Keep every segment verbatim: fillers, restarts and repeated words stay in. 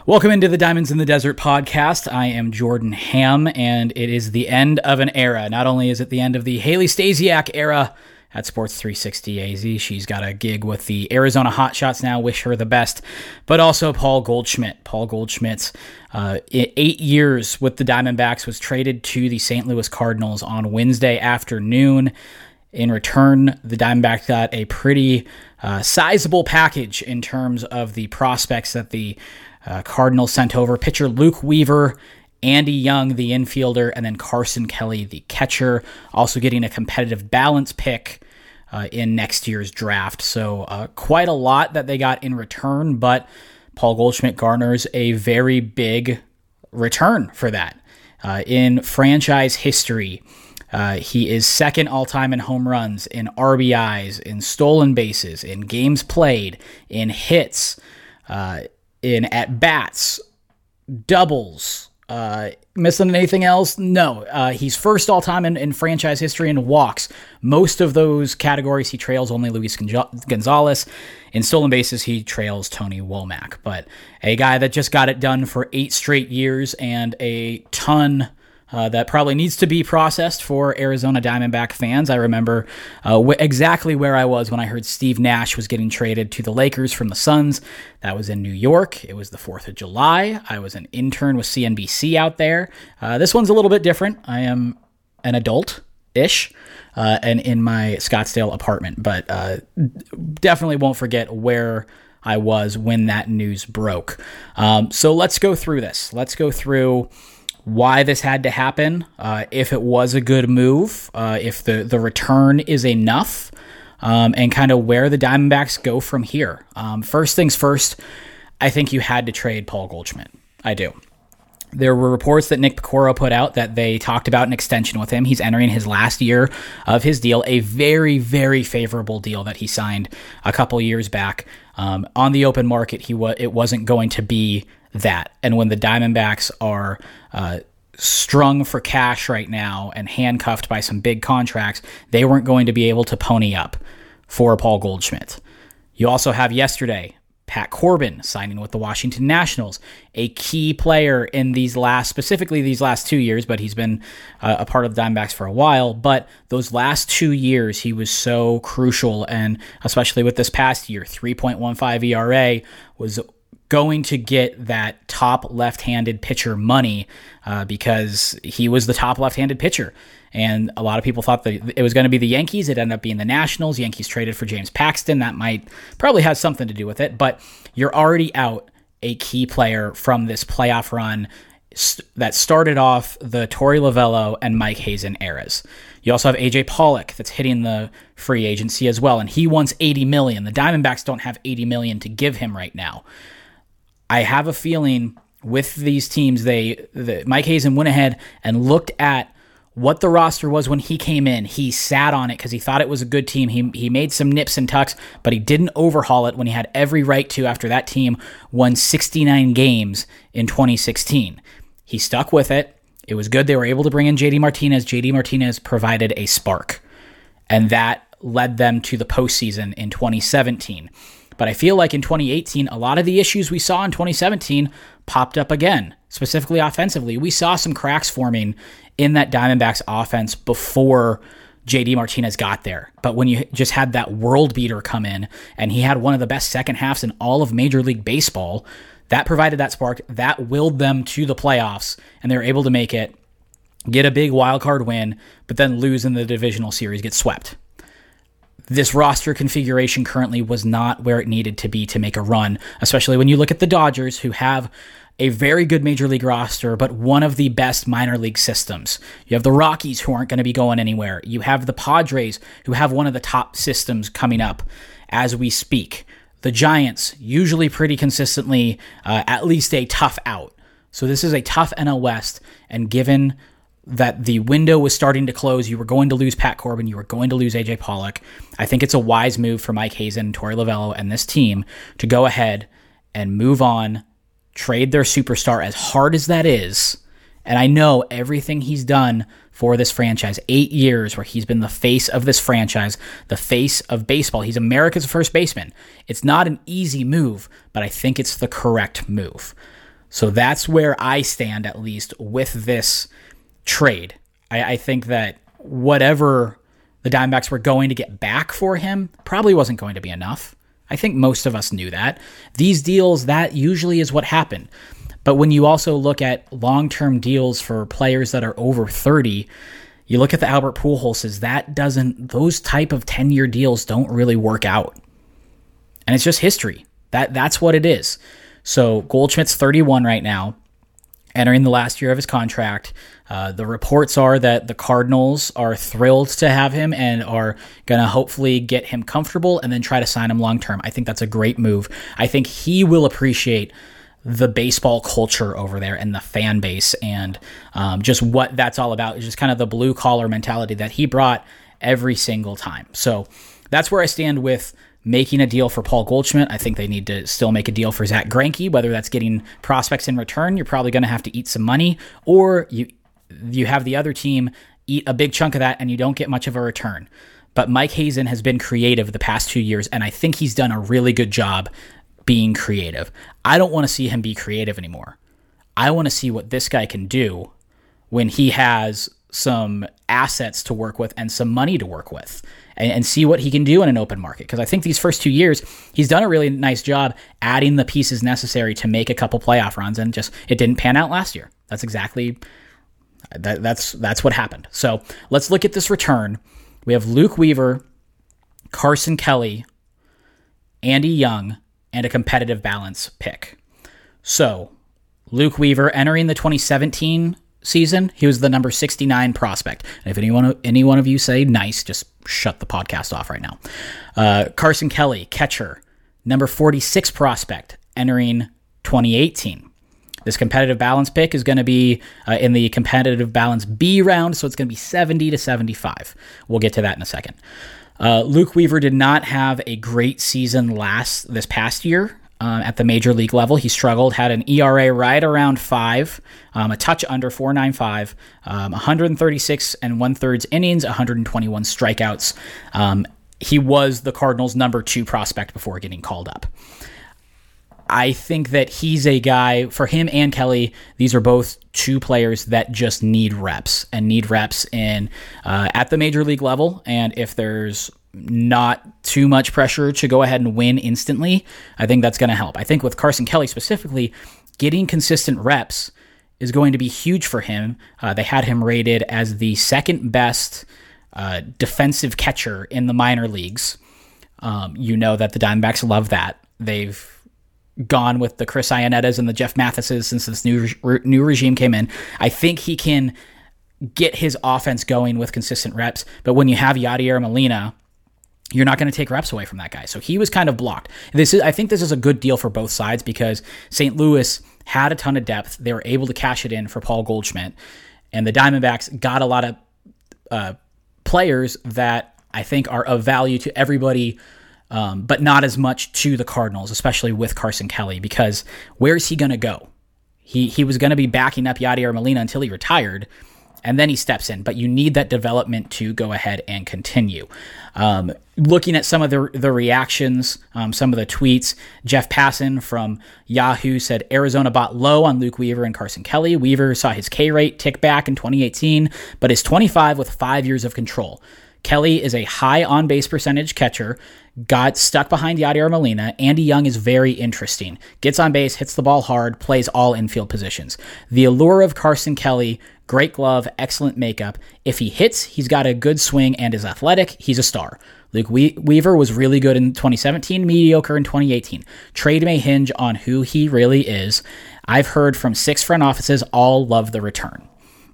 Welcome into the Diamonds in the Desert podcast. I am Jordan Ham, and it is the end of an era. Not only is it the end of the Haley Stasiak era at Sports three sixty A Z, she's got a gig with the Arizona Hotshots now, wish her the best, but also Paul Goldschmidt. Paul Goldschmidt's uh, eight years with the Diamondbacks was traded to the Saint Louis Cardinals on Wednesday afternoon. In return, the Diamondbacks got a pretty uh, sizable package in terms of the prospects that the Uh, Cardinals sent over. Pitcher Luke Weaver, Andy Young, the infielder, and then Carson Kelly, the catcher, also getting a competitive balance pick uh, in next year's draft. So uh, quite a lot that they got in return, but Paul Goldschmidt garners a very big return for that. Uh, in franchise history, uh, he is second all-time in home runs, in R B Is, in stolen bases, in games played, in hits, uh, in at-bats, doubles, uh, missing anything else? No. Uh, he's first all-time in, in franchise history in walks. Most of those categories, he trails only Luis Gonzalez. In stolen bases, he trails Tony Womack. But a guy that just got it done for eight straight years and a ton Uh, that probably needs to be processed for Arizona Diamondback fans. I remember uh, wh- exactly where I was when I heard Steve Nash was getting traded to the Lakers from the Suns. That was in New York. It was the fourth of July. I was an intern with C N B C out there. Uh, this one's a little bit different. I am an adult-ish uh, and in my Scottsdale apartment, but uh, definitely won't forget where I was when that news broke. Um, so let's go through this. Let's go through why this had to happen, uh, if it was a good move, uh, if the, the return is enough, um, and kind of where the Diamondbacks go from here. Um, first things first, I think you had to trade Paul Goldschmidt. I do. There were reports that Nick Pecora put out that they talked about an extension with him. He's entering his last year of his deal, a very, very favorable deal that he signed a couple years back. Um, on the open market, he wa- it wasn't going to be that. And when the Diamondbacks are uh, strung for cash right now and handcuffed by some big contracts, they weren't going to be able to pony up for Paul Goldschmidt. You also have yesterday Pat Corbin signing with the Washington Nationals, a key player in these last, specifically these last two years, but he's been uh, a part of the Diamondbacks for a while. But those last two years, he was so crucial, and especially with this past year, three point one five E R A, was going to get that top left-handed pitcher money uh, because he was the top left-handed pitcher. And a lot of people thought that it was going to be the Yankees. It ended up being the Nationals. Yankees traded for James Paxton. That might probably have something to do with it. But you're already out a key player from this playoff run st- that started off the Torey Lovullo and Mike Hazen eras. You also have A J Pollock that's hitting the free agency as well, and he wants eighty million dollars. The Diamondbacks don't have eighty million dollars to give him right now. I have a feeling with these teams, they the, Mike Hazen went ahead and looked at what the roster was when he came in. He sat on it because he thought it was a good team. He he made some nips and tucks, but he didn't overhaul it when he had every right to after that team won sixty-nine games in twenty sixteen. He stuck with it. It was good. They were able to bring in J D Martinez. J D Martinez provided a spark, and that led them to the postseason in twenty seventeen. But I feel like in twenty eighteen, a lot of the issues we saw in twenty seventeen popped up again, specifically offensively. We saw some cracks forming in that Diamondbacks offense before J D Martinez got there. But when you just had that world beater come in, and he had one of the best second halves in all of Major League Baseball, that provided that spark. That willed them to the playoffs, and they were able to make it, get a big wild card win, but then lose in the divisional series, get swept. This roster configuration currently was not where it needed to be to make a run, especially when you look at the Dodgers, who have a very good major league roster, but one of the best minor league systems. You have the Rockies, who aren't going to be going anywhere. You have the Padres, who have one of the top systems coming up as we speak. The Giants, usually pretty consistently, uh, at least a tough out. So this is a tough N L West, and given that the window was starting to close, you were going to lose Pat Corbin, you were going to lose A J Pollock. I think it's a wise move for Mike Hazen, Torey Lovullo, and this team to go ahead and move on, trade their superstar, as hard as that is. And I know everything he's done for this franchise, eight years where he's been the face of this franchise, the face of baseball. He's America's first baseman. It's not an easy move, but I think it's the correct move. So that's where I stand, at least, with this trade. I, I think that whatever the Diamondbacks were going to get back for him probably wasn't going to be enough. I think most of us knew that. These deals, that usually is what happened. But when you also look at long-term deals for players that are over thirty, you look at the Albert Pujols, that doesn't, those type of ten-year deals don't really work out. And it's just history. That That's what it is. So Goldschmidt's thirty-one right now, entering the last year of his contract. Uh, the reports are that the Cardinals are thrilled to have him and are going to hopefully get him comfortable and then try to sign him long-term. I think that's a great move. I think he will appreciate the baseball culture over there and the fan base and um, just what that's all about. It's just kind of the blue-collar mentality that he brought every single time. So that's where I stand with making a deal for Paul Goldschmidt. I think they need to still make a deal for Zach Greinke, whether that's getting prospects in return. You're probably going to have to eat some money, or you you have the other team eat a big chunk of that and you don't get much of a return. But Mike Hazen has been creative the past two years, and I think he's done a really good job being creative. I don't want to see him be creative anymore. I want to see what this guy can do when he has some assets to work with and some money to work with, and, and see what he can do in an open market. Because I think these first two years, he's done a really nice job adding the pieces necessary to make a couple playoff runs, and just it didn't pan out last year. That's exactly that, that's that's what happened. So let's look at this return. We have Luke Weaver, Carson Kelly, Andy Young, and a competitive balance pick. So Luke Weaver entering the twenty seventeen season, he was the number sixty-nine prospect. And if anyone, any one of you say nice, just shut the podcast off right now. Uh, Carson Kelly, catcher, number forty-six prospect, entering twenty eighteen. This competitive balance pick is going to be uh, in the competitive balance B round, so it's going to be seventy to seventy-five. We'll get to that in a second. Uh, Luke Weaver did not have a great season last this past year uh, at the major league level. He struggled, had an E R A right around five, um, a touch under four point nine five, um, one thirty-six and one-thirds innings, one hundred twenty-one strikeouts. Um, he was the Cardinals' number two prospect before getting called up. I think that he's a guy, for him and Kelly, these are both two players that just need reps and need reps in uh, at the major league level. And if there's not too much pressure to go ahead and win instantly, I think that's going to help. I think with Carson Kelly specifically, getting consistent reps is going to be huge for him. Uh, they had him rated as the second best uh, defensive catcher in the minor leagues. Um, you know that the Diamondbacks love that. They've gone with the Chris Ionettas and the Jeff Mathises since this new re- new regime came in. I think he can get his offense going with consistent reps, but when you have Yadier Molina, you're not going to take reps away from that guy. So he was kind of blocked. This is, I think this is a good deal for both sides because Saint Louis had a ton of depth. They were able to cash it in for Paul Goldschmidt, and the Diamondbacks got a lot of uh, players that I think are of value to everybody, Um, but not as much to the Cardinals, especially with Carson Kelly, because where's he going to go? He he was going to be backing up Yadier Molina until he retired, and then he steps in. But you need that development to go ahead and continue. Um, looking at some of the the reactions, um, some of the tweets, Jeff Passan from Yahoo said Arizona bought low on Luke Weaver and Carson Kelly. Weaver saw his K rate tick back in twenty eighteen, but is twenty-five with five years of control. Kelly is a high on-base percentage catcher, got stuck behind Yadier Molina. Andy Young is very interesting. Gets on base, hits the ball hard, plays all infield positions. The allure of Carson Kelly, great glove, excellent makeup. If he hits, he's got a good swing and is athletic. He's a star. Luke we- Weaver was really good in twenty seventeen, mediocre in twenty eighteen. Trade may hinge on who he really is. I've heard from six front offices, all love the return.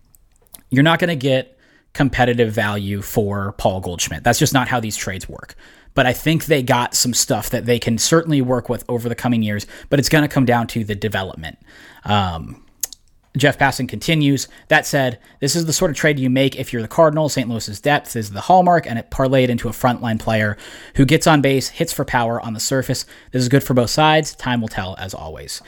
You're not going to get competitive value for Paul Goldschmidt. That's just not how these trades work. But I think they got some stuff that they can certainly work with over the coming years, but it's going to come down to the development. Um, Jeff Passan continues, that said, this is the sort of trade you make if you're the Cardinals. Saint Louis's depth is the hallmark, and it parlayed into a frontline player who gets on base, hits for power on the surface. This is good for both sides. Time will tell, as always.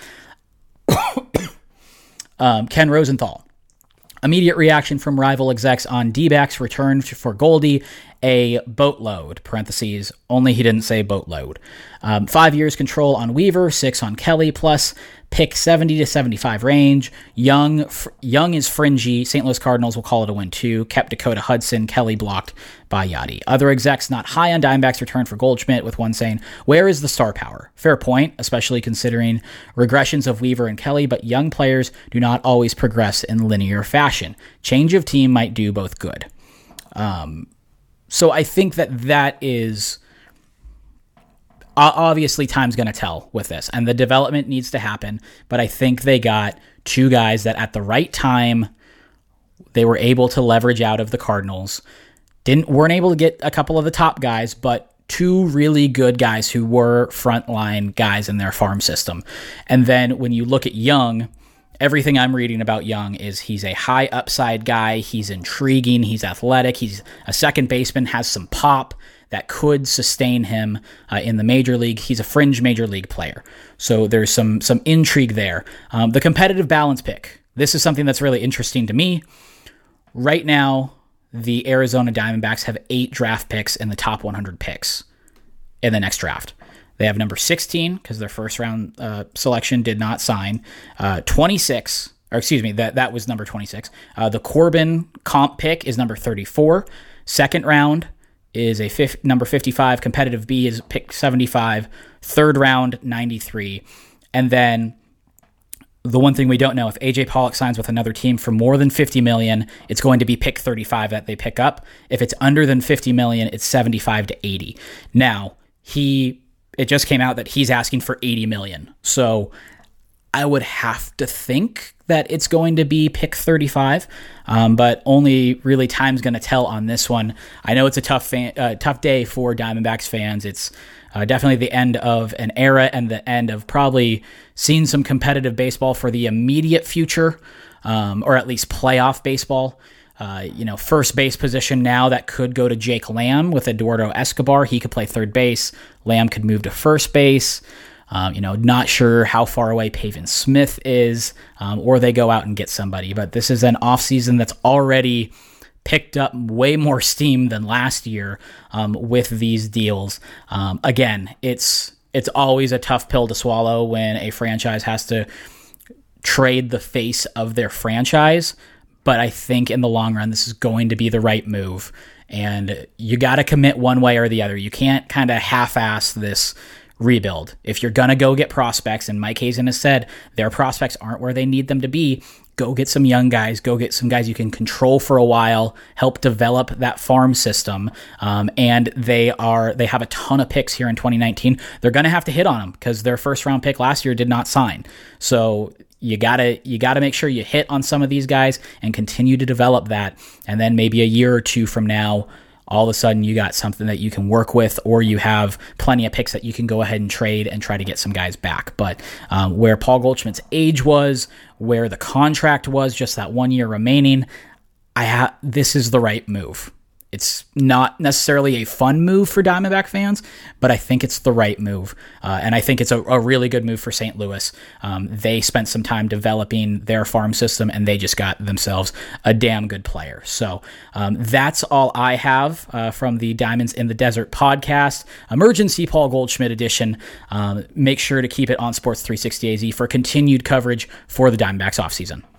um, Ken Rosenthal. Immediate reaction from rival execs on D-backs return for Goldie a boatload, parentheses, only he didn't say boatload. Um, five years control on Weaver, six on Kelly, plus pick seventy to seventy-five range. Young fr- Young is fringy. Saint Louis Cardinals will call it a win too. Kept Dakota Hudson. Kelly blocked by Yadi. Other execs not high on Diamondbacks return for Goldschmidt, with one saying, where is the star power? Fair point, especially considering regressions of Weaver and Kelly, but young players do not always progress in linear fashion. Change of team might do both good. Um, so I think that that is... Obviously, time's going to tell with this, and the development needs to happen, but I think they got two guys that at the right time, they were able to leverage out of the Cardinals. Didn't weren't able to get a couple of the top guys, but two really good guys who were frontline guys in their farm system. And then when you look at Young, everything I'm reading about Young is he's a high upside guy, he's intriguing, he's athletic, he's a second baseman, has some pop that could sustain him uh, in the major league. He's a fringe major league player. So there's some some intrigue there. Um, the competitive balance pick. This is something that's really interesting to me. Right now, the Arizona Diamondbacks have eight draft picks in the top one hundred picks in the next draft. They have number sixteen, because their first round uh, selection did not sign. Uh, twenty-six, or excuse me, that, that was number twenty-six. Uh, the Corbin comp pick is number thirty-four. Second round is a fifth, number fifty-five. Competitive B is pick seventy-five. Third round, ninety-three. And then the one thing we don't know, if A J Pollock signs with another team for more than fifty million dollars, it's going to be pick thirty-five that they pick up. If it's under than fifty million dollars, it's seventy-five to eighty. Now, he it just came out that he's asking for eighty million dollars. So I would have to think that it's going to be pick thirty-five, um, but only really time's going to tell on this one. I know it's a tough fan, uh, tough day for Diamondbacks fans. It's uh, definitely the end of an era and the end of probably seeing some competitive baseball for the immediate future, um, or at least playoff baseball. Uh, you know, first base position now that could go to Jake Lamb with Eduardo Escobar. He could play third base. Lamb could move to first base. Um, you know, not sure how far away Pavin Smith is, um, or they go out and get somebody. But this is an offseason that's already picked up way more steam than last year um, with these deals. Um, again, it's it's always a tough pill to swallow when a franchise has to trade the face of their franchise. But I think in the long run, this is going to be the right move. And you got to commit one way or the other. You can't kind of half-ass this rebuild. If you're going to go get prospects, and Mike Hazen has said their prospects aren't where they need them to be, go get some young guys, go get some guys you can control for a while, help develop that farm system. Um, and they are they have a ton of picks here in twenty nineteen. They're going to have to hit on them because their first round pick last year did not sign. So you gotta you gotta make sure you hit on some of these guys and continue to develop that. And then maybe a year or two from now, all of a sudden you got something that you can work with, or you have plenty of picks that you can go ahead and trade and try to get some guys back. But um, where Paul Goldschmidt's age was, where the contract was, just that one year remaining, I ha- this is the right move. It's not necessarily a fun move for Diamondback fans, but I think it's the right move. Uh, and I think it's a, a really good move for Saint Louis. Um, they spent some time developing their farm system, and they just got themselves a damn good player. So um, that's all I have uh, from the Diamonds in the Desert podcast, Emergency Paul Goldschmidt edition. Um, make sure to keep it on Sports three sixty A Z for continued coverage for the Diamondbacks offseason.